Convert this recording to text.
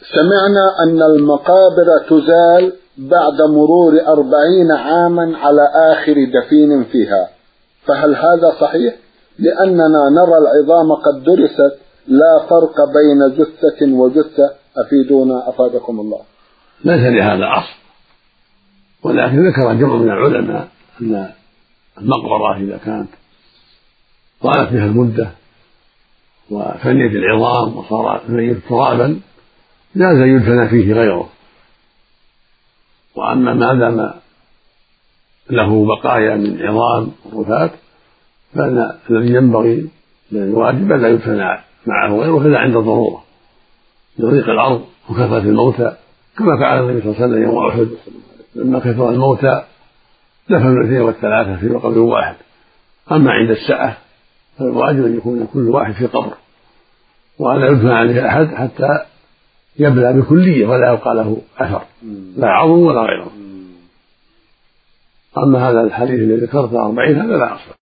سمعنا أن المقابر تزال بعد مرور 40 عاما على آخر دفين فيها، فهل هذا صحيح؟ لأننا نرى العظام قد درست لا فرق بين جثة وجثة، أفيدونا أفادكم الله. ليس لهذا أصل، ولكن ذكر جمع من العلماء أن المقبرة إذا كانت طالت بها المدة وفنيت العظام وصار الميت ترابا جاز يدفن فيه غيره، وأما ما دام له بقايا من عظام ورفات فإن الذي ينبغي الواجب لا يدفن معه غيره إلا عند الضرورة لضيق الأرض وكثرة الموتى، كما فعل النبي صلى الله عليه وسلم يوم أحد لما كثر الموتى دفنوا 2 و3 في قبر واحد. أما عند السعة فالواجب أن يكون كل واحد في قبر ولا يدفن عليه أحد حتى يبلى بكلية ولا يبقى له أثر لا عظم ولا غيره. أما هذا الحديث الذي ذكرته 40 هذا لا أصل.